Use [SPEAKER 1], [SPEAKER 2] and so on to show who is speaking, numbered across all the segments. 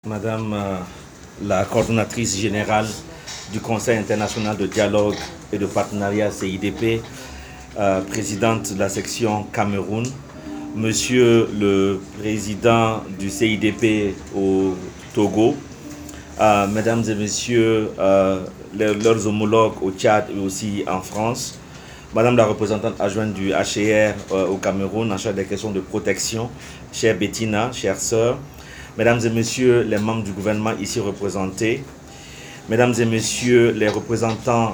[SPEAKER 1] Madame la coordonnatrice générale du Conseil international de dialogue et de partenariat CIDP, présidente de la section Cameroun, Monsieur le président du CIDP au Togo, Mesdames et Messieurs leurs homologues au Tchad et aussi en France, Madame la représentante adjointe du HCR au Cameroun en charge des questions de protection, chère Bettina, chère sœur, Mesdames et Messieurs les membres du gouvernement ici représentés, Mesdames et Messieurs les représentants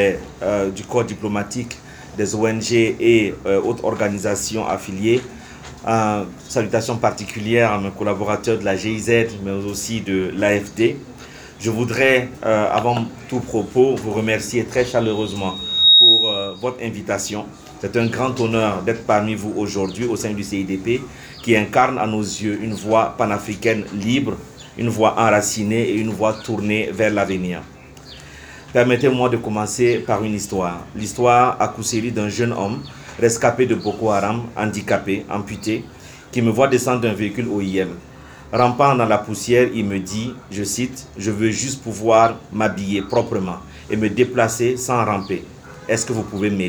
[SPEAKER 1] du corps diplomatique, des ONG et autres organisations affiliées, salutations particulières à mes collaborateurs de la GIZ, mais aussi de l'AFD. Je voudrais, avant tout propos, vous remercier très chaleureusement pour votre invitation. C'est un grand honneur d'être parmi vous aujourd'hui au sein du CIDP qui incarne à nos yeux une voix panafricaine libre, une voix enracinée et une voix tournée vers l'avenir. Permettez-moi de commencer par une histoire. L'histoire à coup série d'un jeune homme rescapé de Boko Haram, handicapé, amputé, qui me voit descendre d'un véhicule OIM. Rampant dans la poussière, il me dit, je cite, « Je veux juste pouvoir m'habiller proprement et me déplacer sans ramper. Est-ce que vous pouvez m'aider ?»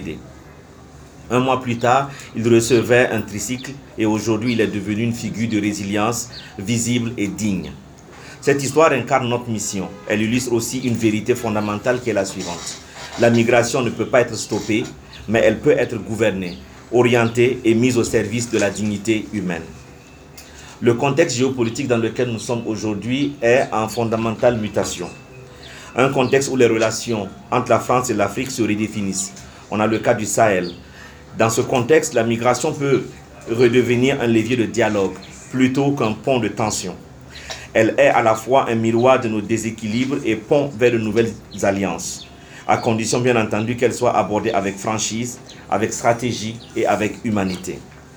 [SPEAKER 1] Un mois plus tard, il recevait un tricycle et aujourd'hui, il est devenu une figure de résilience visible et digne. Cette histoire incarne notre mission. Elle illustre aussi une vérité fondamentale qui est la suivante. La migration ne peut pas être stoppée, mais elle peut être gouvernée, orientée et mise au service de la dignité humaine. Le contexte géopolitique dans lequel nous sommes aujourd'hui est en fondamentale mutation. Un contexte où les relations entre la France et l'Afrique se redéfinissent. On a le cas du Sahel. Dans ce contexte, la migration peut redevenir un levier de dialogue plutôt qu'un pont de tension. Elle est à la fois un miroir de nos déséquilibres et pont vers de nouvelles alliances, à condition bien entendu qu'elle soit abordée avec franchise, avec stratégie et avec humanité.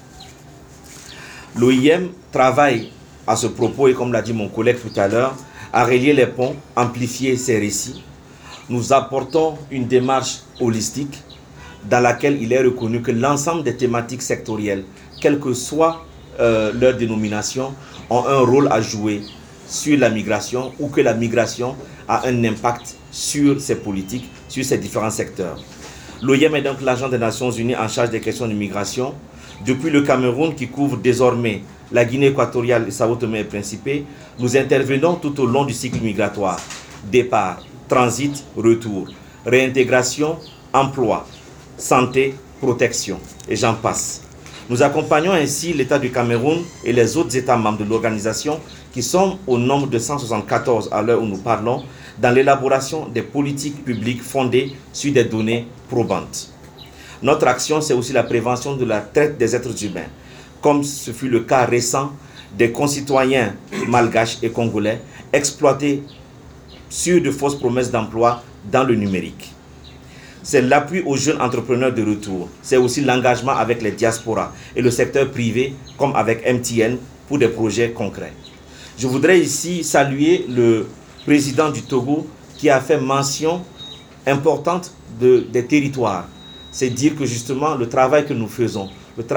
[SPEAKER 1] L'OIM travaille à ce propos et comme l'a dit mon collègue tout à l'heure, à relier les ponts, amplifier ses récits. Nous apportons une démarche holistique dans laquelle il est reconnu que l'ensemble des thématiques sectorielles, quelle que soit leur dénomination, ont un rôle à jouer sur la migration ou que la migration a un impact sur ces politiques, sur ces différents secteurs. L'OIM est donc l'agent des Nations Unies en charge des questions de migration. Depuis le Cameroun qui couvre désormais la Guinée équatoriale et Sao Tomé et Principe, nous intervenons tout au long du cycle migratoire. Départ, transit, retour, réintégration, emploi, santé, protection, et j'en passe. Nous accompagnons ainsi l'État du Cameroun et les autres États membres de l'organisation qui sont au nombre de 174 à l'heure où nous parlons dans l'élaboration des politiques publiques fondées sur des données probantes. Notre action, c'est aussi la prévention de la traite des êtres humains, comme ce fut le cas récent des concitoyens malgaches et congolais exploités sur de fausses promesses d'emploi dans le numérique. C'est l'appui aux jeunes entrepreneurs de retour. C'est aussi l'engagement avec les diasporas et le secteur privé, comme avec MTN, pour des projets concrets. Je voudrais ici saluer le président du Togo qui a fait mention importante des territoires. C'est dire que justement le travail que nous faisons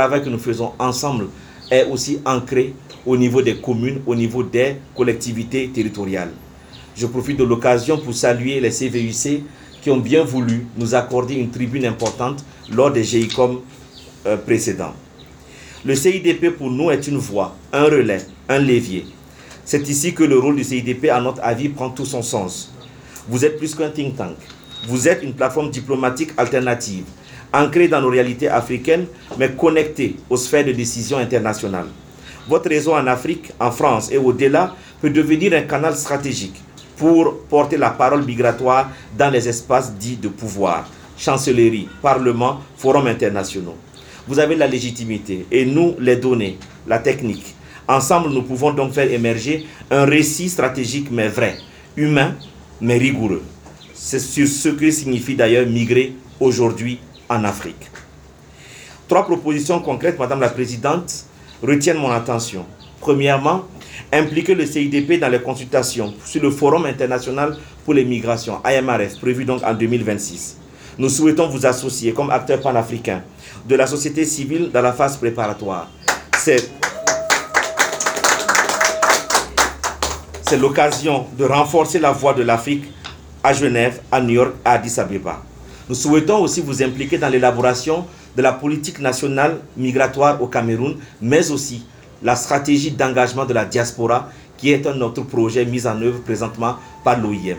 [SPEAKER 1] ensemble est aussi ancré au niveau des communes, au niveau des collectivités territoriales. Je profite de l'occasion pour saluer les CVUC qui ont bien voulu nous accorder une tribune importante lors des GICOM précédents. Le CIDP pour nous est une voie, un relais, un levier. C'est ici que le rôle du CIDP, à notre avis, prend tout son sens. Vous êtes plus qu'un think tank. Vous êtes une plateforme diplomatique alternative, ancrée dans nos réalités africaines, mais connectée aux sphères de décision internationales. Votre réseau en Afrique, en France et au-delà peut devenir un canal stratégique pour porter la parole migratoire dans les espaces dits de pouvoir, chancellerie, parlement, forums internationaux. Vous avez la légitimité et nous, les données, la technique. Ensemble, nous pouvons donc faire émerger un récit stratégique mais vrai, humain mais rigoureux. C'est sur ce que signifie d'ailleurs migrer aujourd'hui en Afrique. 3 propositions concrètes, Madame la Présidente, retiennent mon attention. Premièrement, impliquer le CIDP dans les consultations sur le Forum international pour les migrations, AMRF, prévu donc en 2026. Nous souhaitons vous associer comme acteur panafricain de la société civile dans la phase c'est l'occasion de renforcer la voix de l'Afrique à Genève, à New York, à Addis Abeba. Nous souhaitons aussi vous impliquer dans l'élaboration de la politique nationale migratoire au Cameroun, mais aussi la stratégie d'engagement de la diaspora, qui est un autre projet mis en œuvre présentement par l'OIM.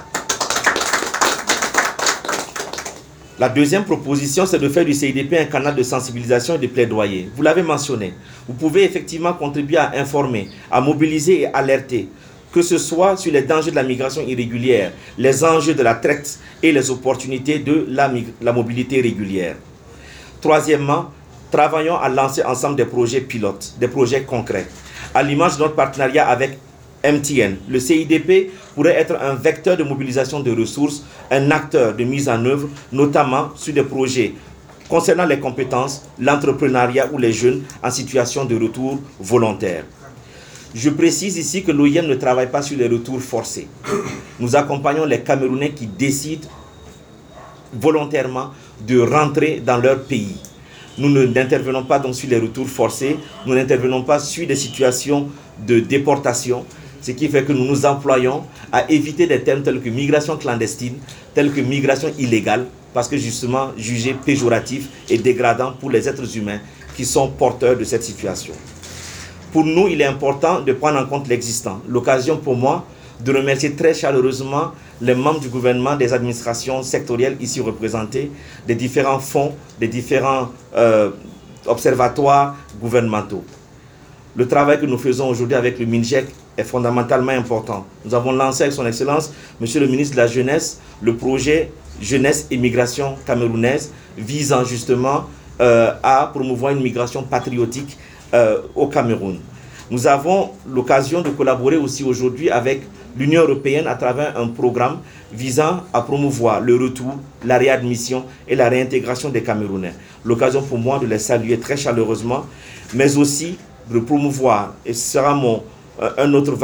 [SPEAKER 1] La deuxième proposition, c'est de faire du CIDP un canal de sensibilisation et de plaidoyer. Vous l'avez mentionné, vous pouvez effectivement contribuer à informer, à mobiliser et alerter, que ce soit sur les dangers de la migration irrégulière, les enjeux de la traite et les opportunités de la mobilité régulière. Troisièmement, travaillons à lancer ensemble des projets pilotes, des projets concrets. À l'image de notre partenariat avec MTN, le CIDP pourrait être un vecteur de mobilisation de ressources, un acteur de mise en œuvre, notamment sur des projets concernant les compétences, l'entrepreneuriat ou les jeunes en situation de retour volontaire. Je précise ici que l'OIM ne travaille pas sur les retours forcés. Nous accompagnons les Camerounais qui décident volontairement de rentrer dans leur pays. Nous n'intervenons pas donc sur les retours forcés, nous n'intervenons pas sur des situations de déportation, ce qui fait que nous nous employons à éviter des termes tels que migration clandestine, tels que migration illégale, parce que justement jugés péjoratifs et dégradants pour les êtres humains qui sont porteurs de cette situation. Pour nous, il est important de prendre en compte l'existant. L'occasion pour moi de remercier très chaleureusement les membres du gouvernement, des administrations sectorielles ici représentées, des différents fonds, des différents observatoires gouvernementaux. Le travail que nous faisons aujourd'hui avec le MINJEC est fondamentalement important. Nous avons lancé avec son Excellence, Monsieur le ministre de la Jeunesse, le projet Jeunesse et Migration camerounaise visant justement à promouvoir une migration patriotique au Cameroun. Nous avons l'occasion de collaborer aussi aujourd'hui avec l'Union européenne à travers un programme visant à promouvoir le retour, la réadmission et la réintégration des Camerounais. L'occasion pour moi de les saluer très chaleureusement, mais aussi de promouvoir, et ce sera un autre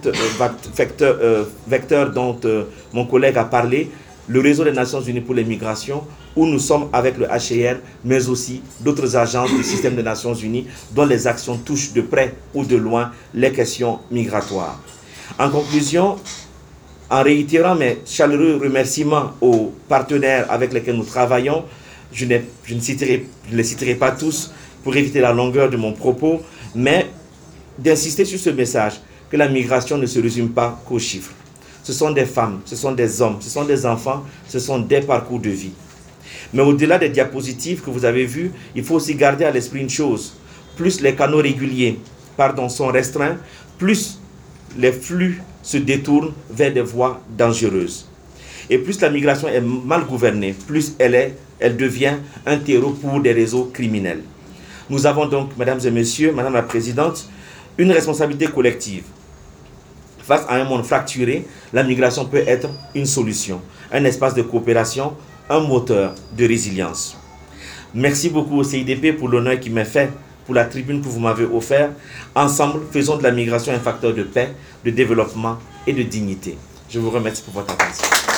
[SPEAKER 1] vecteur dont mon collègue a parlé, le réseau des Nations Unies pour les migrations, où nous sommes avec le HCR, mais aussi d'autres agences du système des Nations Unies, dont les actions touchent de près ou de loin les questions migratoires. En conclusion, en réitérant mes chaleureux remerciements aux partenaires avec lesquels nous travaillons, je ne les citerai pas tous pour éviter la longueur de mon propos, mais d'insister sur ce message que la migration ne se résume pas qu'aux chiffres. Ce sont des femmes, ce sont des hommes, ce sont des enfants, ce sont des parcours de vie. Mais au-delà des diapositives que vous avez vues, il faut aussi garder à l'esprit une chose. Plus les canaux réguliers sont restreints, plus les flux se détournent vers des voies dangereuses. Et plus la migration est mal gouvernée, plus elle devient un terreau pour des réseaux criminels. Nous avons donc, mesdames et messieurs, madame la présidente, une responsabilité collective. Face à un monde fracturé, la migration peut être une solution, un espace de coopération, un moteur de résilience. Merci beaucoup au CIDP pour l'honneur qui m'est fait, pour la tribune que vous m'avez offerte. Ensemble, faisons de la migration un facteur de paix, de développement et de dignité. Je vous remercie pour votre attention.